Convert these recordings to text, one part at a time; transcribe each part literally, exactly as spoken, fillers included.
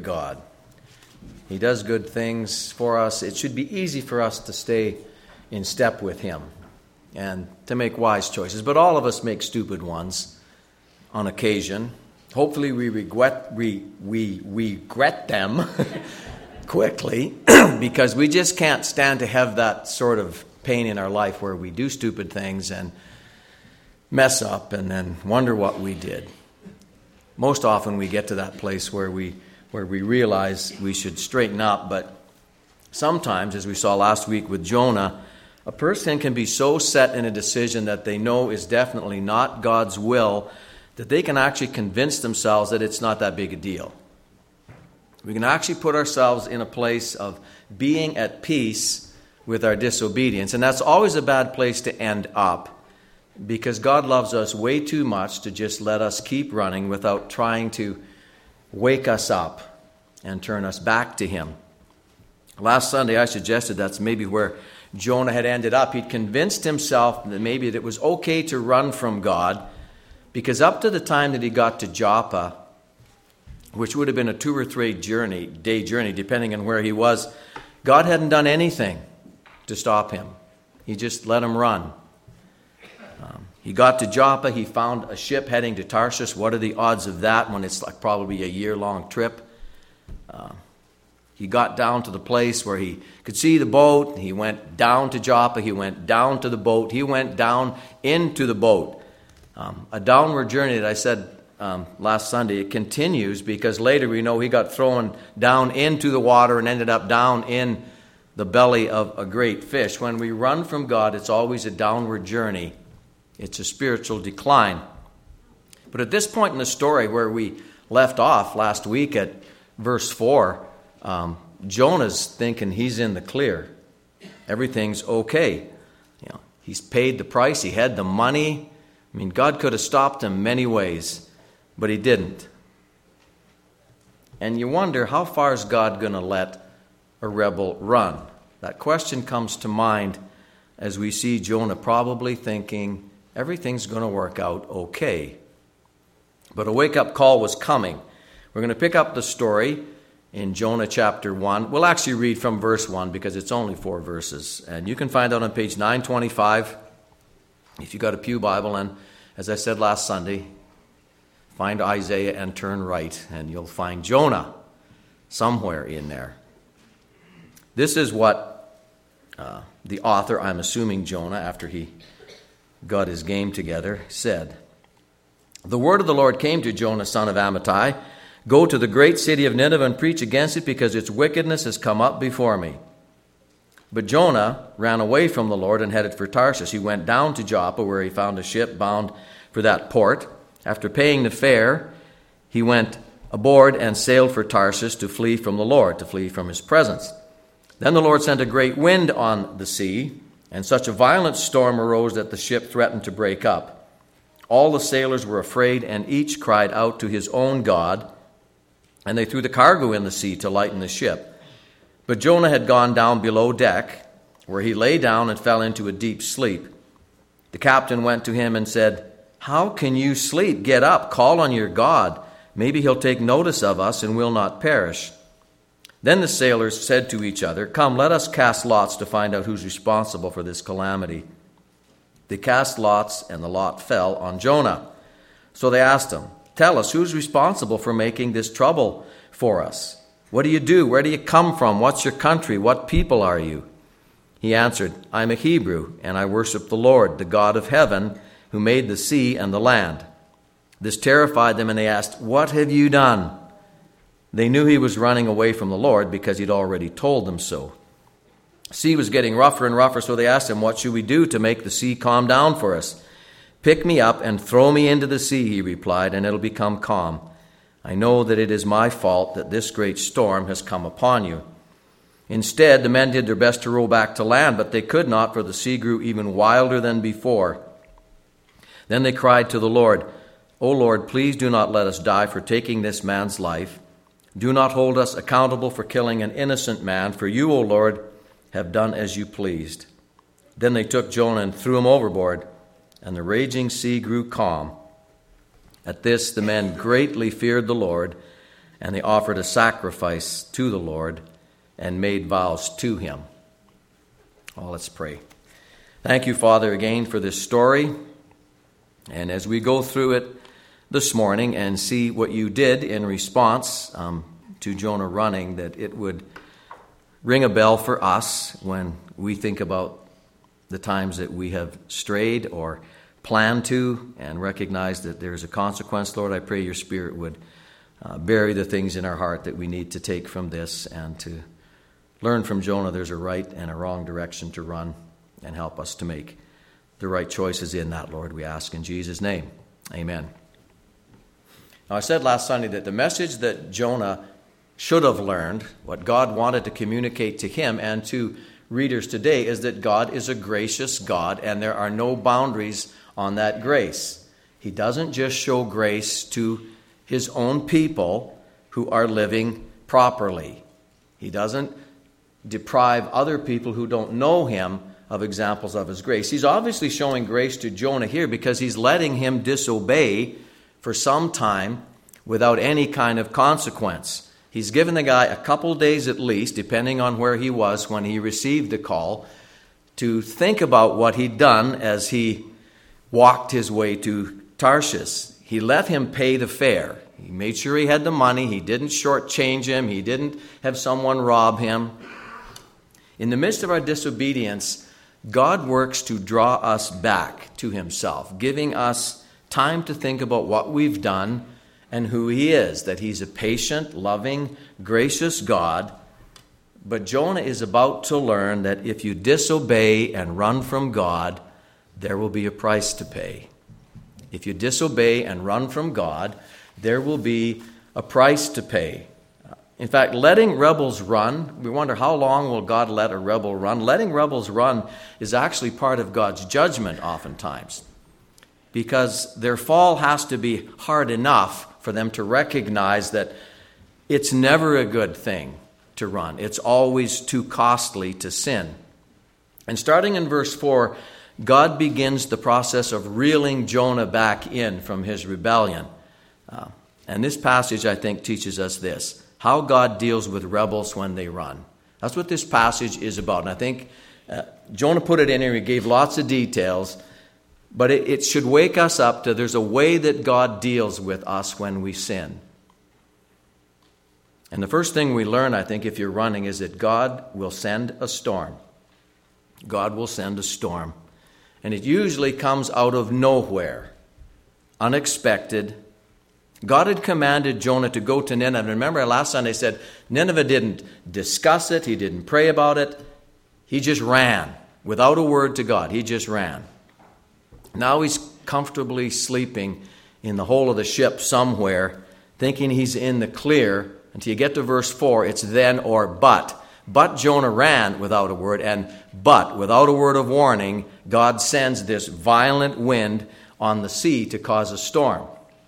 great God. He does good things for us. It should be easy for us to stay in step with Him and to make wise choices. But all of us make stupid ones on occasion. Hopefully we regret, we, we, we regret them quickly because we just can't stand to have that sort of pain in our life where we do stupid things and mess up and then wonder what we did. Most often we get to that place where we where we realize we should straighten up, but sometimes, as we saw last week with Jonah, a person can be so set in a decision that they know is definitely not God's will that they can actually convince themselves that it's not that big a deal. We can actually put ourselves in a place of being at peace with our disobedience, and that's always a bad place to end up, because God loves us way too much to just let us keep running without trying to wake us up and turn us back to Him. Last Sunday I suggested that's maybe where Jonah had ended up. He'd convinced himself that maybe it was okay to run from God, because up to the time that he got to Joppa, which would have been a two or three journey, day journey, depending on where he was, God hadn't done anything to stop him. He just let him run. Um, he got to Joppa. He found a ship heading to Tarshish. What are the odds of that when it's like probably a year-long trip? Uh, he got down to the place where he could see the boat. He went down to Joppa. He went down to the boat. He went down into the boat. Um, a downward journey that I said um, last Sunday, it continues because later we know he got thrown down into the water and ended up down in the belly of a great fish. When we run from God, it's always a downward journey. It's a spiritual decline. But at this point in the story where we left off last week at verse four, um, Jonah's thinking he's in the clear. Everything's okay. You know, he's paid the price. He had the money. I mean, God could have stopped him many ways, but He didn't. And you wonder, how far is God going to let a rebel run? That question comes to mind as we see Jonah probably thinking everything's going to work out okay. But a wake-up call was coming. We're going to pick up the story in Jonah chapter one. We'll actually read from verse one because it's only four verses. And you can find out on page nine twenty-five if you got a Pew Bible. And as I said last Sunday, find Isaiah and turn right, and you'll find Jonah somewhere in there. This is what uh, the author, I'm assuming Jonah, after he got his game together, said. The word of the Lord came to Jonah, son of Amittai. Go to the great city of Nineveh and preach against it, because its wickedness has come up before me. But Jonah ran away from the Lord and headed for Tarshish. He went down to Joppa, where he found a ship bound for that port. After paying the fare, he went aboard and sailed for Tarshish to flee from the Lord, to flee from His presence. Then the Lord sent a great wind on the sea, and such a violent storm arose that the ship threatened to break up. All the sailors were afraid, and each cried out to his own God, and they threw the cargo in the sea to lighten the ship. But Jonah had gone down below deck, where he lay down and fell into a deep sleep. The captain went to him and said, How can you sleep? Get up, call on your God. Maybe He'll take notice of us and we'll not perish. Then the sailors said to each other, Come, let us cast lots to find out who's responsible for this calamity. They cast lots, and the lot fell on Jonah. So they asked him, Tell us, who's responsible for making this trouble for us? What do you do? Where do you come from? What's your country? What people are you? He answered, I'm a Hebrew, and I worship the Lord, the God of heaven, who made the sea and the land. This terrified them, and they asked, What have you done? They knew he was running away from the Lord because he'd already told them so. The sea was getting rougher and rougher, so they asked him, What should we do to make the sea calm down for us? Pick me up and throw me into the sea, he replied, and it'll become calm. I know that it is my fault that this great storm has come upon you. Instead, the men did their best to row back to land, but they could not, for the sea grew even wilder than before. Then they cried to the Lord, O Lord, please do not let us die for taking this man's life. Do not hold us accountable for killing an innocent man, for you, O Lord, have done as you pleased. Then they took Jonah and threw him overboard, and the raging sea grew calm. At this, the men greatly feared the Lord and they offered a sacrifice to the Lord and made vows to him. Oh, let's pray. Thank you, Father, again for this story. And as we go through it this morning and see what you did in response um, to Jonah running, that it would ring a bell for us when we think about the times that we have strayed or planned to and recognize that there's a consequence. Lord, I pray your Spirit would uh, bury the things in our heart that we need to take from this and to learn from Jonah there's a right and a wrong direction to run, and help us to make the right choices in that, Lord, we ask in Jesus' name. Amen. Now, I said last Sunday that the message that Jonah should have learned, what God wanted to communicate to him and to readers today, is that God is a gracious God and there are no boundaries on that grace. He doesn't just show grace to his own people who are living properly. He doesn't deprive other people who don't know him of examples of his grace. He's obviously showing grace to Jonah here because he's letting him disobey for some time without any kind of consequence. He's given the guy a couple days at least, depending on where he was when he received the call, to think about what he'd done as he walked his way to Tarshish. He let him pay the fare. He made sure he had the money. He didn't shortchange him. He didn't have someone rob him. In the midst of our disobedience, God works to draw us back to himself, giving us time to think about what we've done and who he is, that he's a patient, loving, gracious God. But Jonah is about to learn that if you disobey and run from God, there will be a price to pay. If you disobey and run from God, there will be a price to pay. In fact, letting rebels run, we wonder how long will God let a rebel run? Letting rebels run is actually part of God's judgment oftentimes, because their fall has to be hard enough for them to recognize that it's never a good thing to run. It's always too costly to sin. And starting in verse four, God begins the process of reeling Jonah back in from his rebellion. Uh, and this passage, I think, teaches us this: how God deals with rebels when they run. That's what this passage is about. And I think uh, Jonah put it in here. He gave lots of details. But it, it should wake us up to there's a way that God deals with us when we sin. And the first thing we learn, I think, if you're running, is that God will send a storm. God will send a storm. And it usually comes out of nowhere, unexpected. God had commanded Jonah to go to Nineveh. Remember last Sunday I said Nineveh didn't discuss it. He didn't pray about it. He just ran without a word to God. He just ran. Now he's comfortably sleeping in the hole of the ship somewhere, thinking he's in the clear. Until you get to verse four, it's then or but. But Jonah ran without a word, and but, without a word of warning, God sends this violent wind on the sea to cause a storm.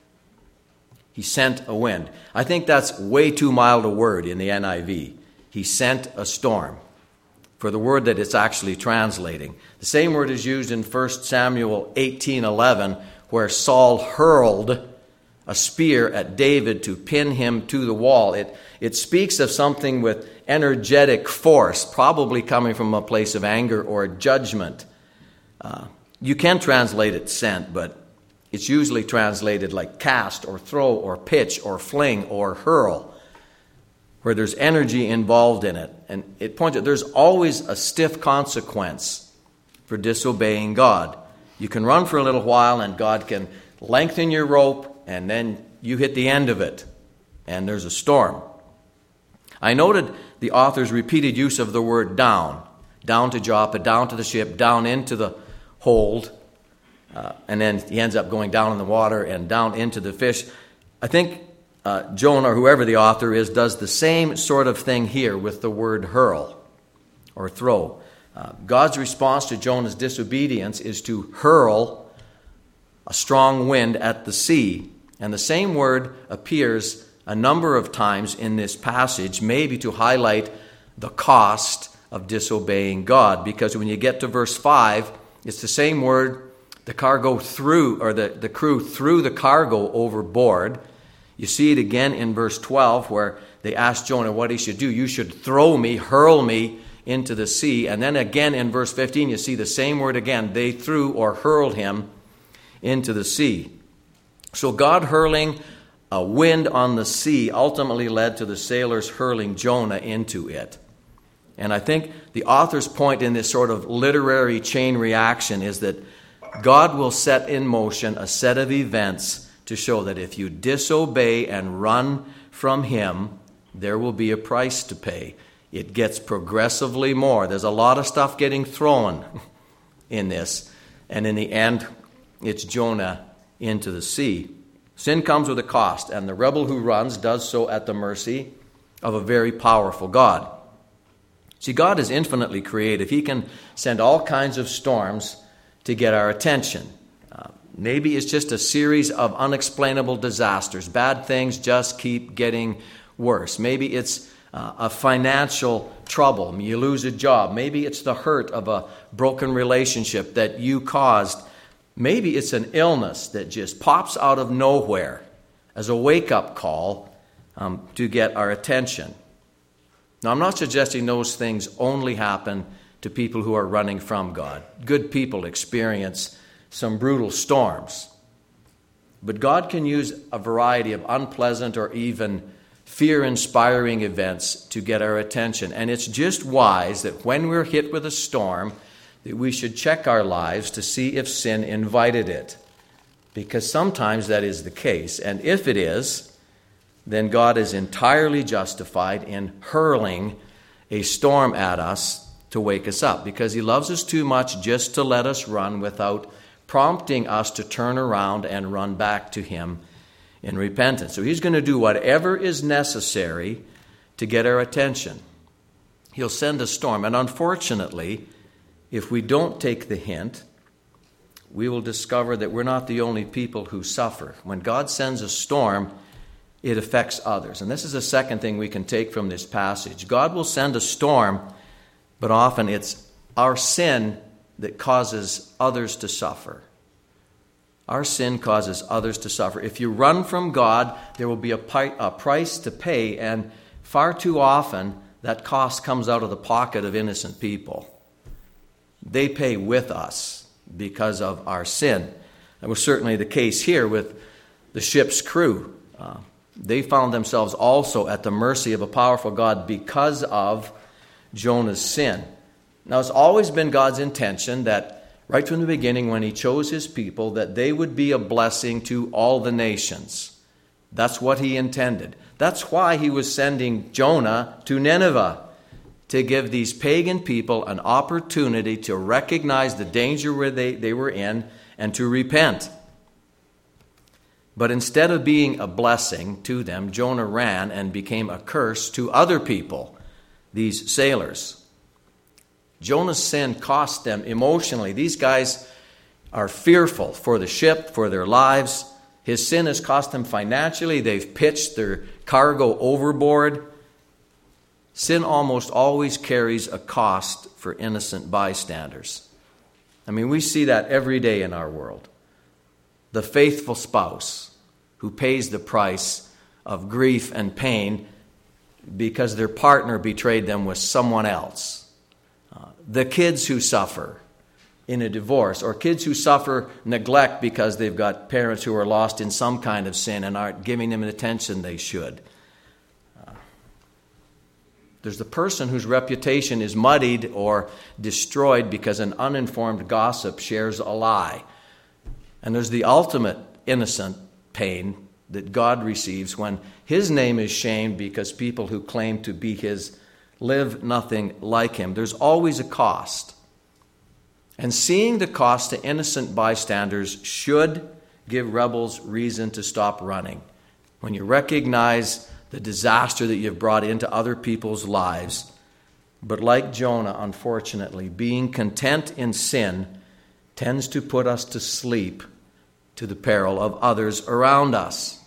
He sent a wind. I think that's way too mild a word in the N I V. He sent a storm for the word that it's actually translating. The same word is used in First Samuel eighteen eleven, where Saul hurled a spear at David to pin him to the wall. It, it speaks of something with energetic force, probably coming from a place of anger or judgment. Uh, you can translate it sent, but it's usually translated like cast or throw or pitch or fling or hurl, where there's energy involved in it. And it points out there's always a stiff consequence for disobeying God. You can run for a little while and God can lengthen your rope, and then you hit the end of it and there's a storm. I noted the author's repeated use of the word down. Down to Joppa, down to the ship, down into the hold. Uh, and then he ends up going down in the water and down into the fish. I think uh, Jonah, or whoever the author is, does the same sort of thing here with the word hurl or throw. Uh, God's response to Jonah's disobedience is to hurl a strong wind at the sea. And the same word appears a number of times in this passage, maybe to highlight the cost of disobeying God. Because when you get to verse five, it's the same word. The cargo threw, or the, the crew threw the cargo overboard. You see it again in verse twelve where they asked Jonah what he should do. You should throw me, hurl me into the sea. And then again in verse fifteen, you see the same word again. They threw or hurled him into the sea. So God hurling a wind on the sea ultimately led to the sailors hurling Jonah into it. And I think the author's point in this sort of literary chain reaction is that God will set in motion a set of events to show that if you disobey and run from him, there will be a price to pay. It gets progressively more. There's a lot of stuff getting thrown in this. And in the end, it's Jonah into the sea. Sin comes with a cost, and the rebel who runs does so at the mercy of a very powerful God. See, God is infinitely creative. He can send all kinds of storms to get our attention. Uh, maybe it's just a series of unexplainable disasters. Bad things just keep getting worse. Maybe it's uh, a financial trouble. You lose a job. Maybe it's the hurt of a broken relationship that you caused. Maybe it's an illness that just pops out of nowhere as a wake-up call um, to get our attention. Now, I'm not suggesting those things only happen to people who are running from God. Good people experience some brutal storms. But God can use a variety of unpleasant or even fear-inspiring events to get our attention. And it's just wise that when we're hit with a storm, that we should check our lives to see if sin invited it. Because sometimes that is the case. And if it is, then God is entirely justified in hurling a storm at us to wake us up. Because he loves us too much just to let us run without prompting us to turn around and run back to him in repentance. So he's going to do whatever is necessary to get our attention. He'll send a storm. And unfortunately, if we don't take the hint, we will discover that we're not the only people who suffer. When God sends a storm, it affects others. And this is the second thing we can take from this passage. God will send a storm, but often it's our sin that causes others to suffer. Our sin causes others to suffer. If you run from God, there will be a, pi- a price to pay, and far too often that cost comes out of the pocket of innocent people. They pay with us because of our sin. That was certainly the case here with the ship's crew. Uh, they found themselves also at the mercy of a powerful God because of Jonah's sin. Now, it's always been God's intention that right from the beginning when he chose his people, that they would be a blessing to all the nations. That's what he intended. That's why he was sending Jonah to Nineveh, to give these pagan people an opportunity to recognize the danger where they, they were in and to repent. But instead of being a blessing to them, Jonah ran and became a curse to other people, these sailors. Jonah's sin cost them emotionally. These guys are fearful for the ship, for their lives. His sin has cost them financially. They've pitched their cargo overboard. Sin almost always carries a cost for innocent bystanders. I mean, we see that every day in our world. The faithful spouse who pays the price of grief and pain because their partner betrayed them with someone else. Uh, the kids who suffer in a divorce, or kids who suffer neglect because they've got parents who are lost in some kind of sin and aren't giving them the attention they should. There's the person whose reputation is muddied or destroyed because an uninformed gossip shares a lie. And there's the ultimate innocent pain that God receives when his name is shamed because people who claim to be his live nothing like him. There's always a cost. And seeing the cost to innocent bystanders should give rebels reason to stop running. When you recognize the disaster that you've brought into other people's lives. But like Jonah, unfortunately, being content in sin tends to put us to sleep to the peril of others around us.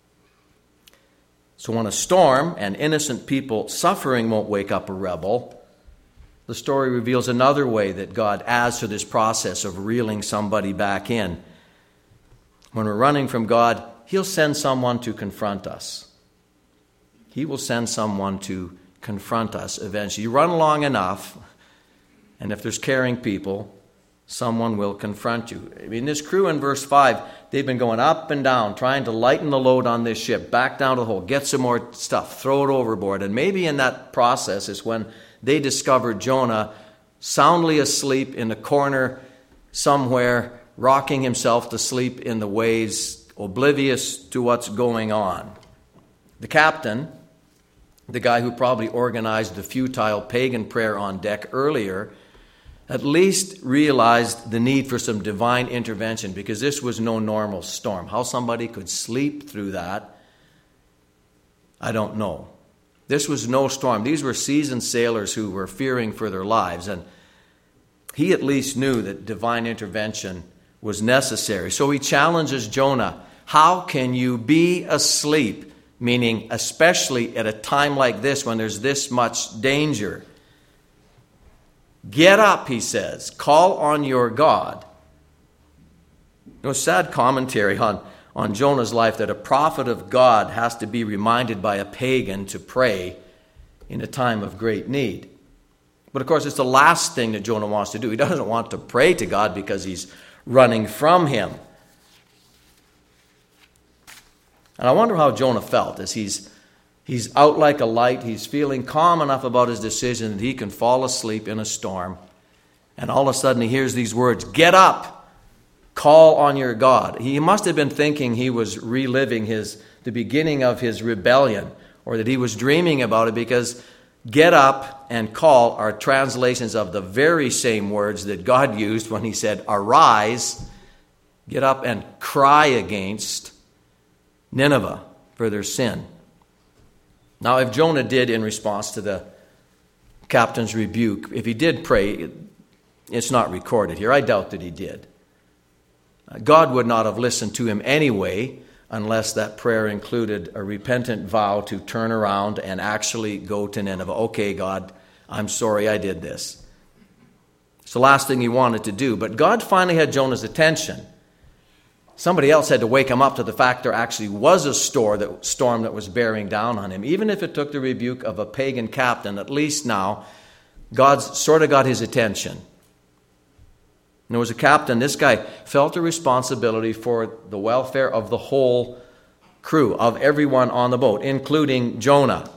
So when a storm and innocent people suffering won't wake up a rebel, the story reveals another way that God adds to this process of reeling somebody back in. When we're running from God, He'll send someone to confront us. He will send someone to confront us eventually. You run long enough, and if there's caring people, someone will confront you. I mean, this crew in verse five, they've been going up and down, trying to lighten the load on this ship, back down to the hole, get some more stuff, throw it overboard. And maybe in that process is when they discovered Jonah soundly asleep in a corner somewhere, rocking himself to sleep in the waves, oblivious to what's going on. The captain, the guy who probably organized the futile pagan prayer on deck earlier, at least realized the need for some divine intervention, because this was no normal storm. How somebody could sleep through that, I don't know. This was no storm. These were seasoned sailors who were fearing for their lives, and he at least knew that divine intervention was necessary. So he challenges Jonah, how can you be asleep? Meaning, especially at a time like this when there's this much danger. Get up, he says. Call on your God. No sad commentary on, on Jonah's life that a prophet of God has to be reminded by a pagan to pray in a time of great need. But of course, it's the last thing that Jonah wants to do. He doesn't want to pray to God because he's running from him. And I wonder how Jonah felt as he's He's out like a light. He's feeling calm enough about his decision that he can fall asleep in a storm. And all of a sudden he hears these words, get up, call on your God. He must have been thinking he was reliving his the beginning of his rebellion, or that he was dreaming about it, because get up and call are translations of the very same words that God used when he said, arise, get up and cry against Nineveh for their sin. Now, if Jonah did, in response to the captain's rebuke, if he did pray, it's not recorded here. I doubt that he did. God would not have listened to him anyway, unless that prayer included a repentant vow to turn around and actually go to Nineveh. Okay, God, I'm sorry I did this. It's the last thing he wanted to do. But God finally had Jonah's attention. Somebody else had to wake him up to the fact there actually was a storm that, storm that was bearing down on him. Even if it took the rebuke of a pagan captain, at least now God sort of got his attention. And there was a captain. This guy felt a responsibility for the welfare of the whole crew, of everyone on the boat, including Jonah.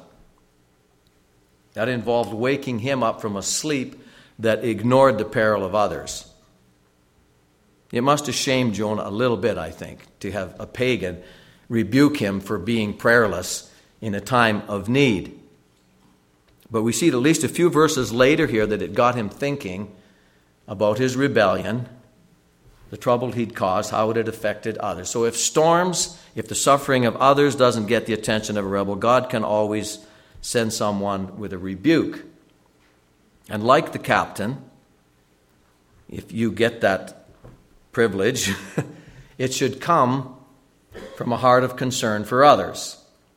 That involved waking him up from a sleep that ignored the peril of others. It must have shamed Jonah a little bit, I think, to have a pagan rebuke him for being prayerless in a time of need. But we see at least a few verses later here that it got him thinking about his rebellion, the trouble he'd caused, how it had affected others. So if storms, if the suffering of others doesn't get the attention of a rebel, God can always send someone with a rebuke. And like the captain, if you get that privilege, it should come from a heart of concern for others.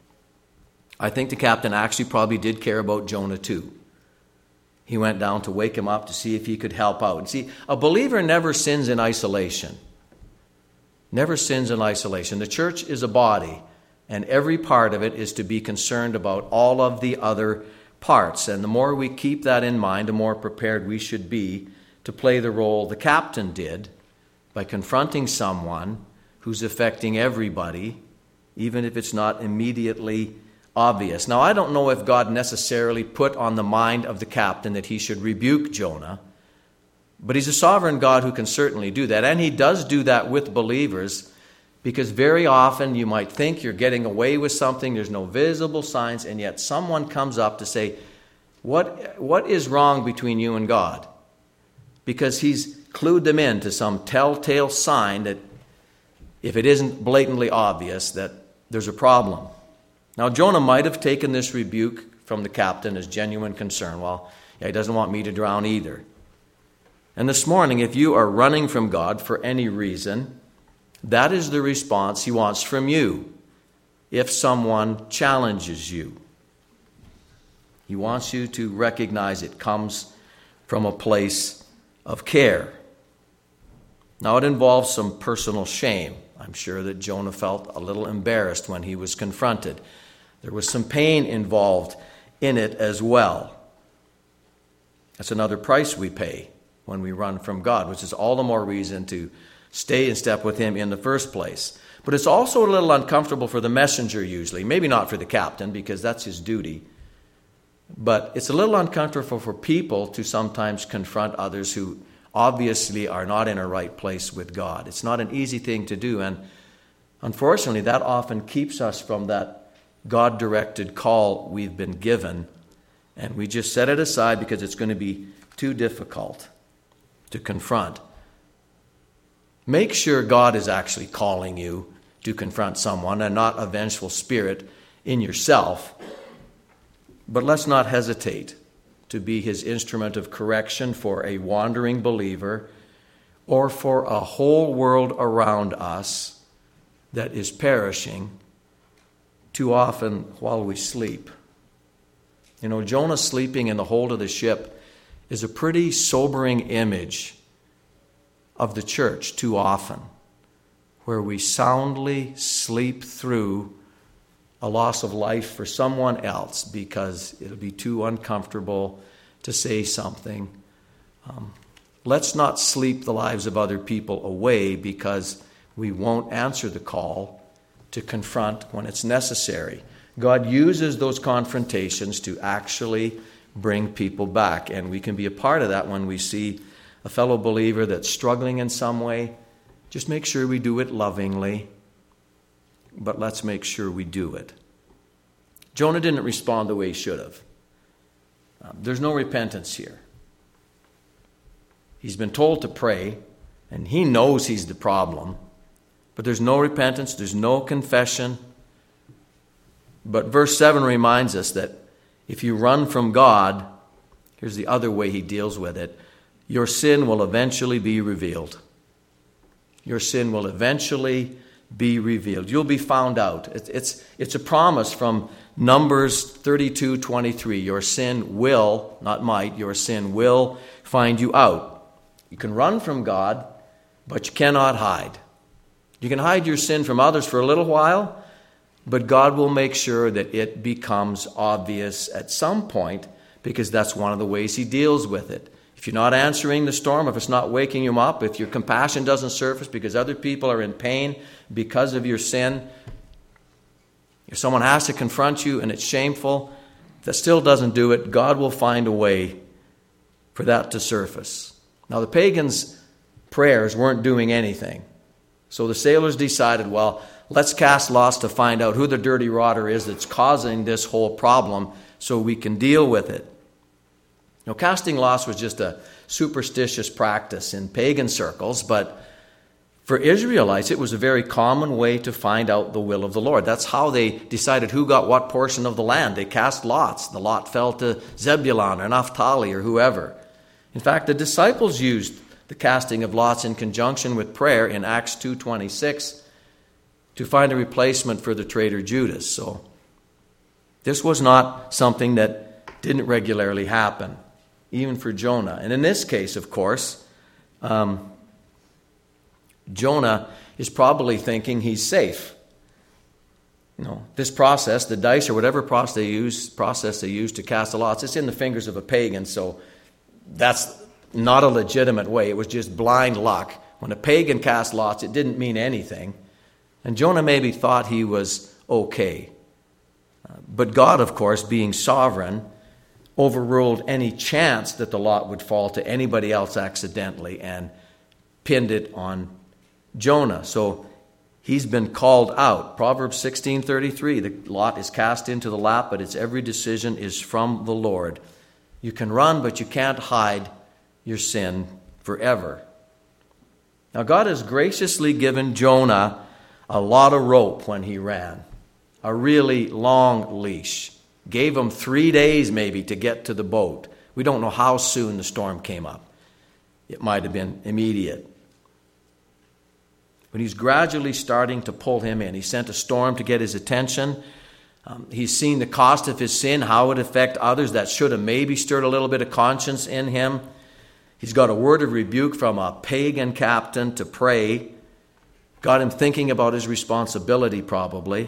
I think the captain actually probably did care about Jonah too. He went down to wake him up to see if he could help out. And see, a believer never sins in isolation. Never sins in isolation. The church is a body, and every part of it is to be concerned about all of the other parts. And the more we keep that in mind, the more prepared we should be to play the role the captain did by confronting someone who's affecting everybody, even if it's not immediately obvious. Now, I don't know if God necessarily put on the mind of the captain that he should rebuke Jonah, but he's a sovereign God who can certainly do that. And he does do that with believers, because very often you might think you're getting away with something, there's no visible signs, and yet someone comes up to say, what, what is wrong between you and God? Because he's clued them in to some telltale sign that, if it isn't blatantly obvious, that there's a problem. Now, Jonah might have taken this rebuke from the captain as genuine concern. Well, yeah, he doesn't want me to drown either. And this morning, if you are running from God for any reason, that is the response he wants from you if someone challenges you. He wants you to recognize it comes from a place of care. Now, it involves some personal shame. I'm sure that Jonah felt a little embarrassed when he was confronted. There was some pain involved in it as well. That's another price we pay when we run from God, which is all the more reason to stay in step with him in the first place. But it's also a little uncomfortable for the messenger usually. Maybe not for the captain, because that's his duty. But it's a little uncomfortable for people to sometimes confront others who obviously are not in a right place with God. It's not an easy thing to do. And unfortunately, that often keeps us from that God-directed call we've been given. And we just set it aside because it's going to be too difficult to confront. Make sure God is actually calling you to confront someone and not a vengeful spirit in yourself. But let's not hesitate to be his instrument of correction for a wandering believer or for a whole world around us that is perishing too often while we sleep. You know, Jonah sleeping in the hold of the ship is a pretty sobering image of the church too often, where we soundly sleep through a loss of life for someone else because it'll be too uncomfortable to say something. Um, let's not sleep the lives of other people away because we won't answer the call to confront when it's necessary. God uses those confrontations to actually bring people back, and we can be a part of that when we see a fellow believer that's struggling in some way. Just make sure we do it lovingly, but let's make sure we do it. Jonah didn't respond the way he should have. Um, there's no repentance here. He's been told to pray, and he knows he's the problem, but there's no repentance, there's no confession. But verse seven reminds us that if you run from God, here's the other way he deals with it, your sin will eventually be revealed. Your sin will eventually be revealed. You'll be found out. It's, it's, it's a promise from Numbers thirty-two twenty-three. Your sin will, not might, your sin will find you out. You can run from God, but you cannot hide. You can hide your sin from others for a little while, but God will make sure that it becomes obvious at some point, because that's one of the ways he deals with it. If you're not answering the storm, if it's not waking you up, if your compassion doesn't surface because other people are in pain because of your sin, if someone has to confront you and it's shameful, that still doesn't do it, God will find a way for that to surface. Now, the pagans' prayers weren't doing anything. So the sailors decided, well, let's cast lots to find out who the dirty rotter is that's causing this whole problem so we can deal with it. Now, casting lots was just a superstitious practice in pagan circles, but for Israelites, it was a very common way to find out the will of the Lord. That's how they decided who got what portion of the land. They cast lots. The lot fell to Zebulun or Naphtali or whoever. In fact, the disciples used the casting of lots in conjunction with prayer in Acts two twenty-six to find a replacement for the traitor Judas. So this was not something that didn't regularly happen, even for Jonah. And in this case, of course, um, Jonah is probably thinking he's safe. You know, this process, the dice or whatever process they use, process they use to cast the lots, it's in the fingers of a pagan, so that's not a legitimate way. It was just blind luck. When a pagan cast lots, it didn't mean anything. And Jonah maybe thought he was okay. Uh, but God, of course, being sovereign, overruled any chance that the lot would fall to anybody else accidentally and pinned it on Jonah. So he's been called out. Proverbs sixteen thirty-three, the lot is cast into the lap, but its every decision is from the Lord. You can run, but you can't hide your sin forever. Now, God has graciously given Jonah a lot of rope when he ran, a really long leash. Gave him three days maybe to get to the boat. We don't know how soon the storm came up. It might have been immediate. But he's gradually starting to pull him in. He sent a storm to get his attention. Um, he's seen the cost of his sin, how it affect others. That should have maybe stirred a little bit of conscience in him. He's got a word of rebuke from a pagan captain to pray. got him thinking about his responsibility probably.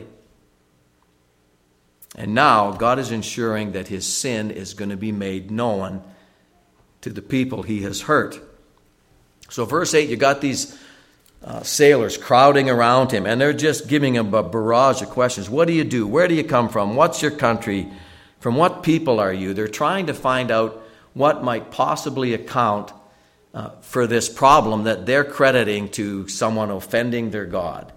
And now God is ensuring that his sin is going to be made known to the people he has hurt. So verse eight, you got these uh, sailors crowding around him, and they're just giving him a barrage of questions. What do you do? Where do you come from? What's your country? From what people are you? They're trying to find out what might possibly account uh, for this problem that they're crediting to someone offending their God.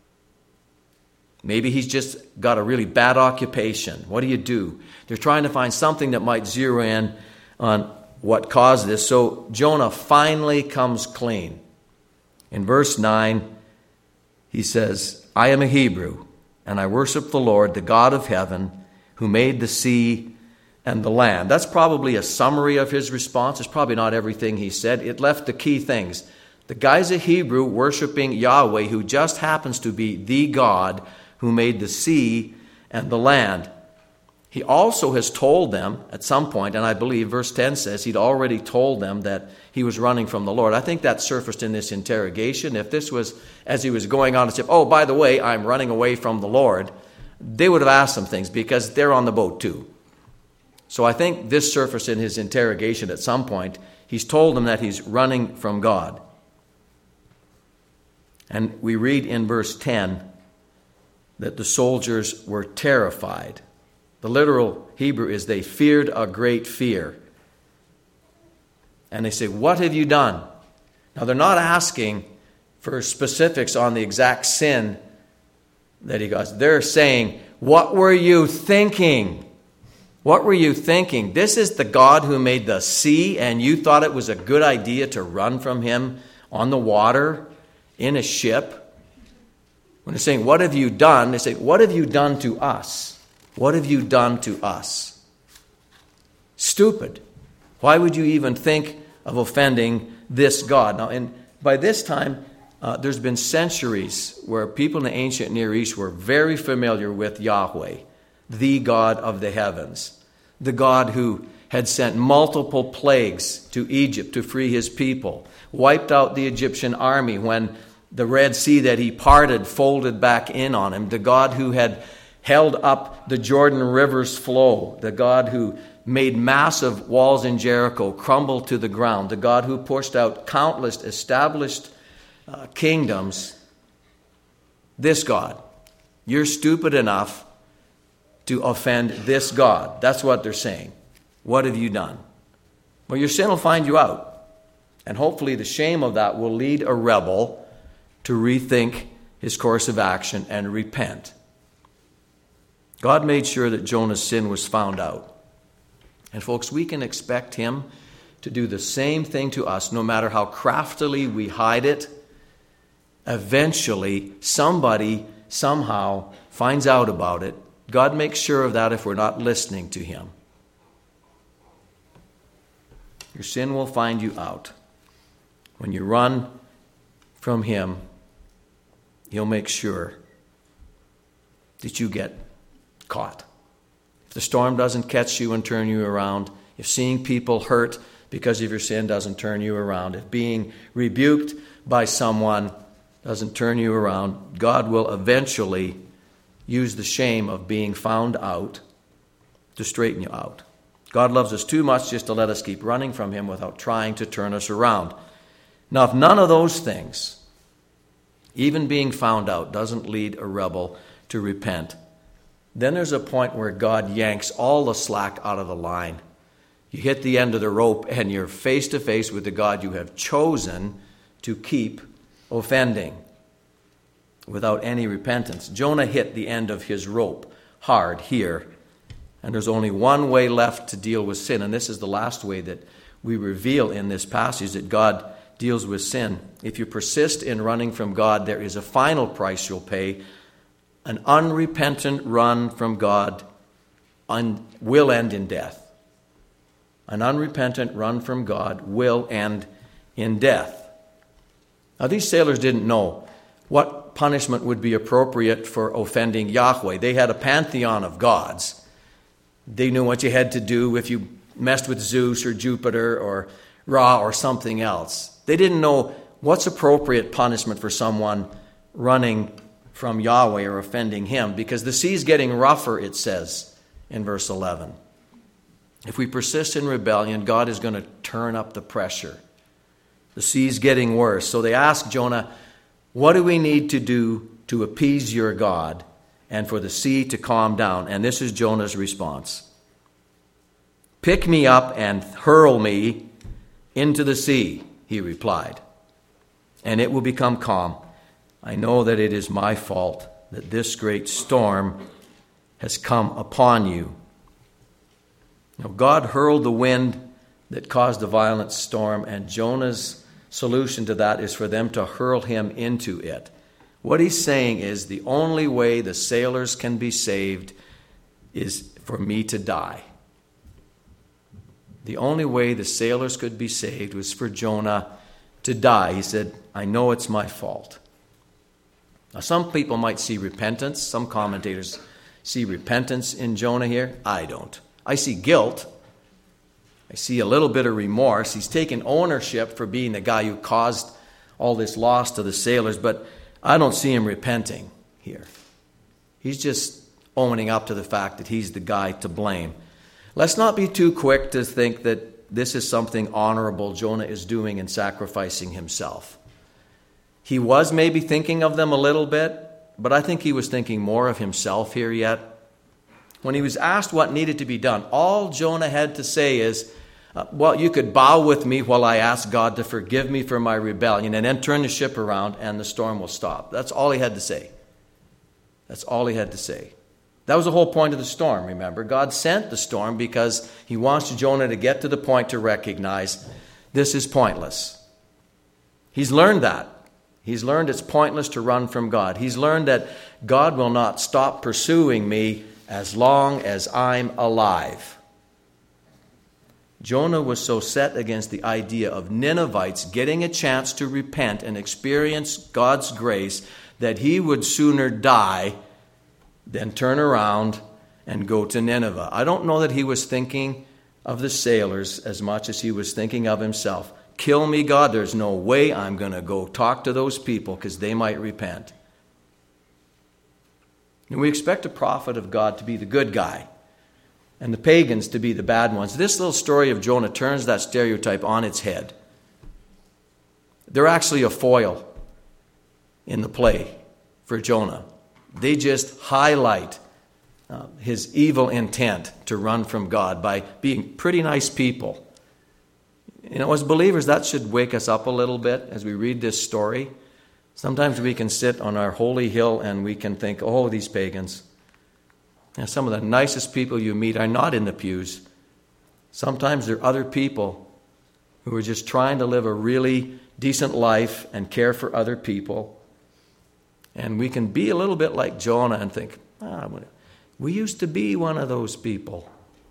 Maybe he's just got a really bad occupation. What do you do? They're trying to find something that might zero in on what caused this. So Jonah finally comes clean. In verse nine, he says, I am a Hebrew, and I worship the Lord, the God of heaven, who made the sea and the land. That's probably a summary of his response. It's probably not everything he said. It left the key things. The guy's a Hebrew worshiping Yahweh, who just happens to be the God who made the sea and the land. He also has told them at some point, and I believe verse ten says he'd already told them that he was running from the Lord. I think that surfaced in this interrogation. If this was as he was going on to say, oh, by the way, I'm running away from the Lord, they would have asked some things because they're on the boat too. So I think this surfaced in his interrogation at some point. He's told them that he's running from God. And we read in verse ten that the soldiers were terrified. The literal Hebrew is they feared a great fear. And they say, what have you done? Now they're not asking for specifics on the exact sin that he does. They're saying, what were you thinking? What were you thinking? This is the God who made the sea, and you thought it was a good idea to run from him on the water in a ship? When they're saying, what have you done? They say, what have you done to us? What have you done to us? Stupid. Why would you even think of offending this God? Now, and by this time, uh, there's been centuries where people in the ancient Near East were very familiar with Yahweh, the God of the heavens, the God who had sent multiple plagues to Egypt to free his people, wiped out the Egyptian army when the Red Sea that he parted folded back in on him, the God who had held up the Jordan River's flow, the God who made massive walls in Jericho crumble to the ground, the God who pushed out countless established uh, kingdoms. This God. You're stupid enough to offend this God. That's what they're saying. What have you done? Well, your sin will find you out. And hopefully the shame of that will lead a rebel to rethink his course of action and repent. God made sure that Jonah's sin was found out. And folks, we can expect him to do the same thing to us, no matter how craftily we hide it. Eventually, somebody somehow finds out about it. God makes sure of that if we're not listening to him. Your sin will find you out. When you run from him, he'll make sure that you get caught. If the storm doesn't catch you and turn you around, if seeing people hurt because of your sin doesn't turn you around, if being rebuked by someone doesn't turn you around, God will eventually use the shame of being found out to straighten you out. God loves us too much just to let us keep running from him without trying to turn us around. Now, if none of those things, even being found out, doesn't lead a rebel to repent, then there's a point where God yanks all the slack out of the line. You hit the end of the rope and you're face to face with the God you have chosen to keep offending without any repentance. Jonah hit the end of his rope hard here, and there's only one way left to deal with sin, and this is the last way that we reveal in this passage that God deals with sin. If you persist in running from God, there is a final price you'll pay. An unrepentant run from God un- will end in death. An unrepentant run from God will end in death. Now, these sailors didn't know what punishment would be appropriate for offending Yahweh. They had a pantheon of gods. They knew what you had to do if you messed with Zeus or Jupiter or Ra or something else. They didn't know what's appropriate punishment for someone running from Yahweh or offending him, because the sea's getting rougher, it says in verse eleven. If we persist in rebellion, God is going to turn up the pressure. The sea's getting worse. So they ask Jonah, what do we need to do to appease your God and for the sea to calm down? And this is Jonah's response. Pick me up and hurl me into the sea, he replied, and it will become calm. I know that it is my fault that this great storm has come upon you. Now, God hurled the wind that caused the violent storm, and Jonah's solution to that is for them to hurl him into it. What he's saying is the only way the sailors can be saved is for me to die. The only way the sailors could be saved was for Jonah to die. He said, I know it's my fault. Now, some people might see repentance. Some commentators see repentance in Jonah here. I don't. I see guilt. I see a little bit of remorse. He's taken ownership for being the guy who caused all this loss to the sailors, but I don't see him repenting here. He's just owning up to the fact that he's the guy to blame. Let's not be too quick to think that this is something honorable Jonah is doing in sacrificing himself. He was maybe thinking of them a little bit, but I think he was thinking more of himself here yet. When he was asked what needed to be done, all Jonah had to say is, uh, well, you could bow with me while I ask God to forgive me for my rebellion, and then turn the ship around and the storm will stop. That's all he had to say. That's all he had to say. That was the whole point of the storm, remember. God sent the storm because he wants Jonah to get to the point to recognize this is pointless. He's learned that. He's learned it's pointless to run from God. He's learned that God will not stop pursuing me as long as I'm alive. Jonah was so set against the idea of Ninevites getting a chance to repent and experience God's grace that he would sooner die than turn around and go to Nineveh. I don't know that he was thinking of the sailors as much as he was thinking of himself. Kill me, God. There's no way I'm going to go talk to those people because they might repent. And we expect a prophet of God to be the good guy and the pagans to be the bad ones. This little story of Jonah turns that stereotype on its head. They're actually a foil in the play for Jonah. They just highlight uh, his evil intent to run from God by being pretty nice people. You know, as believers, that should wake us up a little bit as we read this story. Sometimes we can sit on our holy hill and we can think, oh, these pagans. And some of the nicest people you meet are not in the pews. Sometimes they're other people who are just trying to live a really decent life and care for other people. And we can be a little bit like Jonah and think, ah, we used to be one of those people.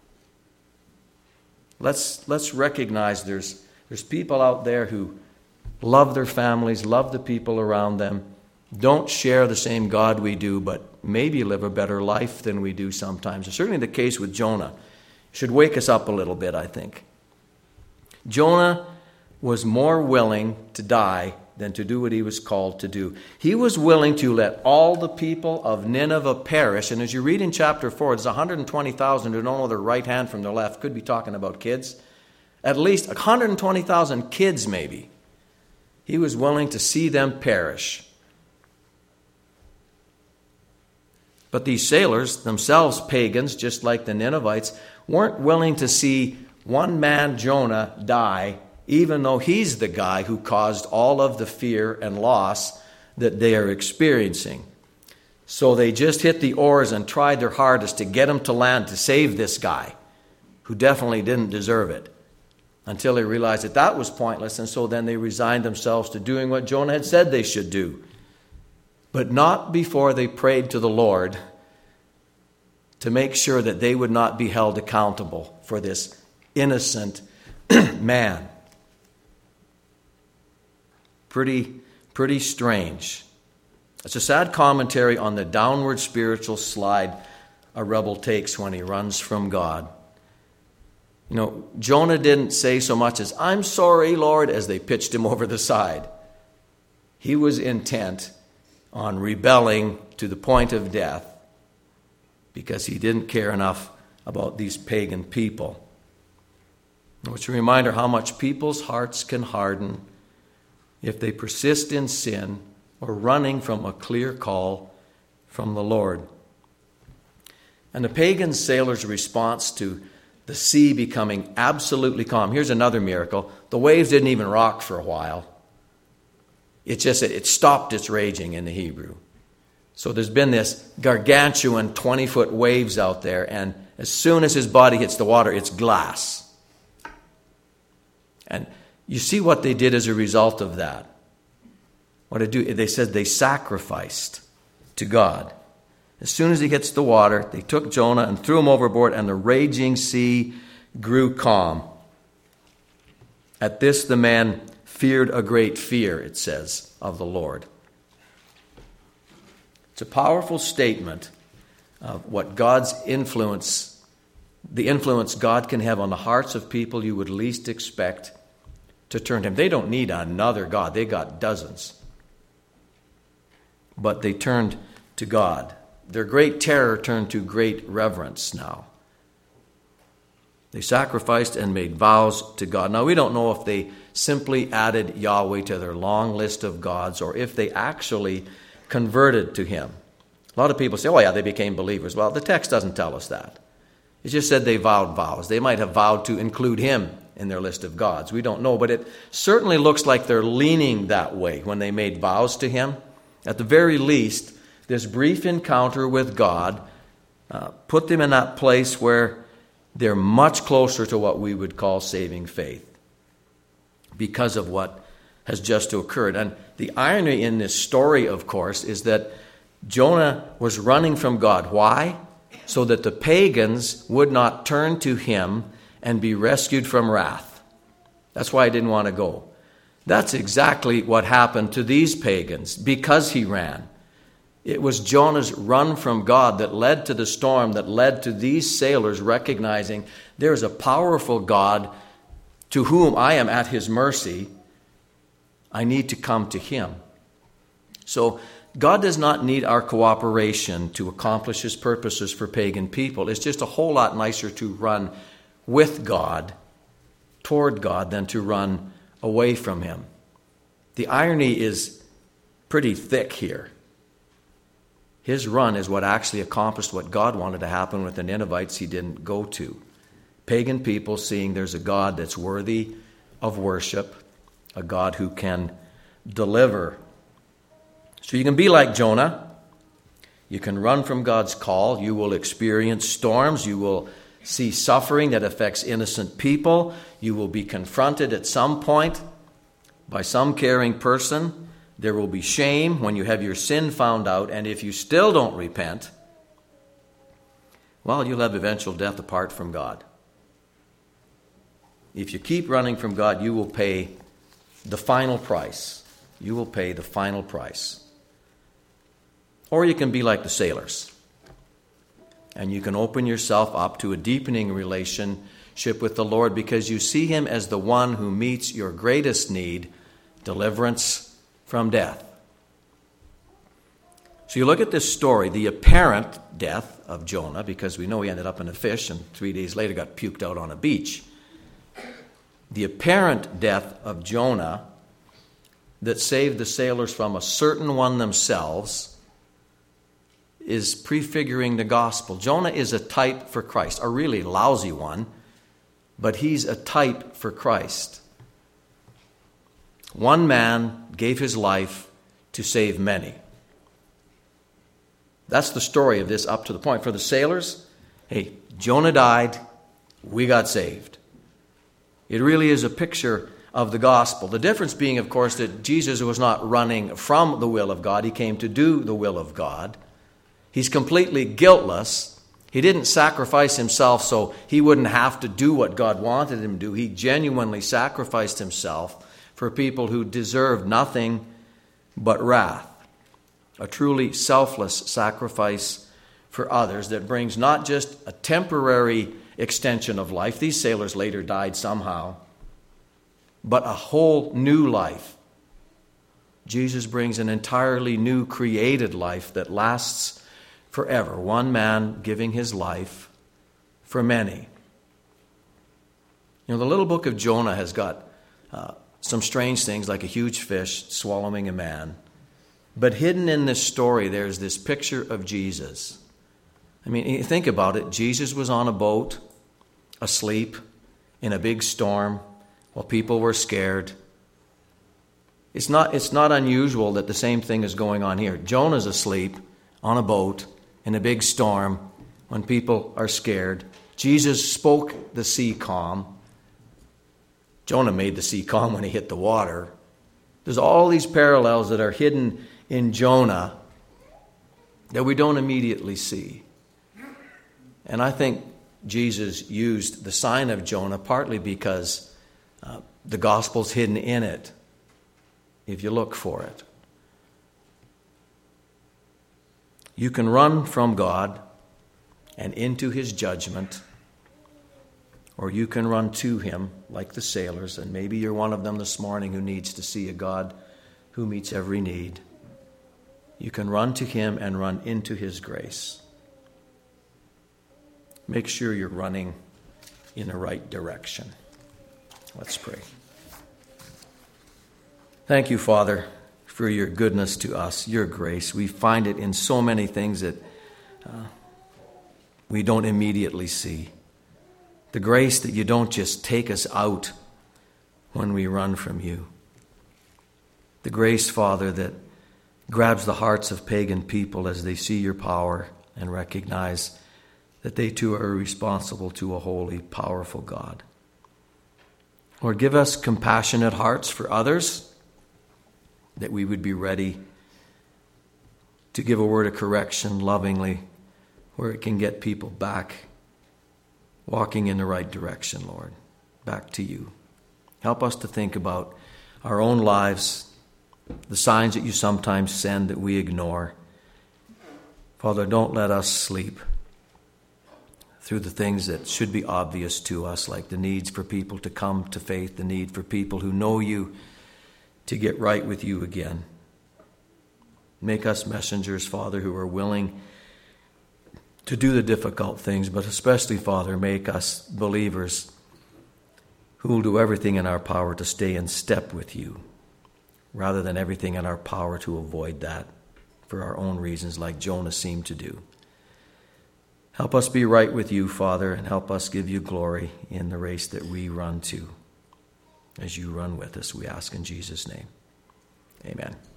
Let's let's recognize there's there's people out there who love their families, love the people around them, don't share the same God we do, but maybe live a better life than we do sometimes. It's certainly the case with Jonah. It should wake us up a little bit, I think. Jonah was more willing to die than to do what he was called to do. He was willing to let all the people of Nineveh perish. And as you read in chapter four, there's one hundred twenty thousand who don't know their right hand from their left. Could be talking about kids. At least one hundred twenty thousand kids, maybe. He was willing to see them perish. But these sailors, themselves pagans, just like the Ninevites, weren't willing to see one man, Jonah, die, even though he's the guy who caused all of the fear and loss that they are experiencing. So they just hit the oars and tried their hardest to get him to land to save this guy, who definitely didn't deserve it, until they realized that that was pointless, and so then they resigned themselves to doing what Jonah had said they should do. But not before they prayed to the Lord to make sure that they would not be held accountable for this innocent man. Pretty, pretty strange. It's a sad commentary on the downward spiritual slide a rebel takes when he runs from God. You know, Jonah didn't say so much as, "I'm sorry, Lord," as they pitched him over the side. He was intent on rebelling to the point of death because he didn't care enough about these pagan people. It's a reminder how much people's hearts can harden if they persist in sin or running from a clear call from the Lord. And the pagan sailors' response to the sea becoming absolutely calm. Here's another miracle. The waves didn't even rock for a while. It just it stopped its raging in the Hebrew. So there's been this gargantuan twenty-foot waves out there, and as soon as his body hits the water, it's glass. And you see what they did as a result of that. What they do, they said they sacrificed to God. As soon as he hits the water, they took Jonah and threw him overboard, and the raging sea grew calm. At this, the man feared a great fear, it says, of the Lord. It's a powerful statement of what God's influence, the influence God can have on the hearts of people you would least expect to turn to him. They don't need another God. They got dozens. But they turned to God. Their great terror turned to great reverence now. They sacrificed and made vows to God. Now, we don't know if they simply added Yahweh to their long list of gods or if they actually converted to him. A lot of people say, oh yeah, they became believers. Well, the text doesn't tell us that. It just said they vowed vows. They might have vowed to include him in their list of gods. We don't know, but it certainly looks like they're leaning that way when they made vows to him. At the very least, this brief encounter with God uh, put them in that place where they're much closer to what we would call saving faith because of what has just occurred. And the irony in this story, of course, is that Jonah was running from God. Why? So that the pagans would not turn to him and be rescued from wrath. That's why he didn't want to go. That's exactly what happened to these pagans because he ran. It was Jonah's run from God that led to the storm, that led to these sailors recognizing there's a powerful God to whom I am at his mercy. I need to come to him. So God does not need our cooperation to accomplish his purposes for pagan people. It's just a whole lot nicer to run with God, toward God, than to run away from him. The irony is pretty thick here. His run is what actually accomplished what God wanted to happen with the Ninevites he didn't go to. Pagan people seeing there's a God that's worthy of worship, a God who can deliver. So you can be like Jonah. You can run from God's call. You will experience storms. You will see suffering that affects innocent people. You will be confronted at some point by some caring person. There will be shame when you have your sin found out, and if you still don't repent, well, you'll have eventual death apart from God. If you keep running from God, you will pay the final price. You will pay the final price. Or you can be like the sailors, and you can open yourself up to a deepening relationship with the Lord because you see him as the one who meets your greatest need, deliverance from death. So you look at this story, the apparent death of Jonah, because we know he ended up in a fish and three days later got puked out on a beach. The apparent death of Jonah that saved the sailors from a certain one themselves is prefiguring the gospel. Jonah is a type for Christ, a really lousy one, but he's a type for Christ. One man gave his life to save many. That's the story of this up to the point. For the sailors, hey, Jonah died, we got saved. It really is a picture of the gospel. The difference being, of course, that Jesus was not running from the will of God. He came to do the will of God. He's completely guiltless. He didn't sacrifice himself so he wouldn't have to do what God wanted him to do. He genuinely sacrificed himself for people who deserved nothing but wrath. A truly selfless sacrifice for others that brings not just a temporary extension of life. These sailors later died somehow. But a whole new life. Jesus brings an entirely new created life that lasts forever. One man giving his life for many. You know, the little book of Jonah has got uh, some strange things like a huge fish swallowing a man. But hidden in this story, there's this picture of Jesus. I mean, think about it. Jesus was on a boat, asleep, in a big storm, while people were scared. It's not, it's not unusual that the same thing is going on here. Jonah's asleep on a boat in a big storm when people are scared. Jesus spoke the sea calm. Jonah made the sea calm when he hit the water. There's all these parallels that are hidden in Jonah that we don't immediately see. And I think Jesus used the sign of Jonah partly because uh, the gospel's hidden in it, if you look for it. You can run from God and into his judgment, or you can run to him like the sailors, and maybe you're one of them this morning who needs to see a God who meets every need. You can run to him and run into his grace. Make sure you're running in the right direction. Let's pray. Thank you, Father, for your goodness to us, your grace. We find it in so many things that uh, we don't immediately see. The grace that you don't just take us out when we run from you. The grace, Father, that grabs the hearts of pagan people as they see your power and recognize that they too are responsible to a holy, powerful God. Lord, give us compassionate hearts for others, that we would be ready to give a word of correction lovingly where it can get people back walking in the right direction, Lord, back to you. Help us to think about our own lives, the signs that you sometimes send that we ignore. Father, don't let us sleep through the things that should be obvious to us, like the needs for people to come to faith, the need for people who know you to get right with you again. Make us messengers, Father, who are willing to do the difficult things, but especially, Father, make us believers who will do everything in our power to stay in step with you, rather than everything in our power to avoid that for our own reasons, like Jonah seemed to do. Help us be right with you, Father, and help us give you glory in the race that we run to. As you run with us, we ask in Jesus' name. Amen.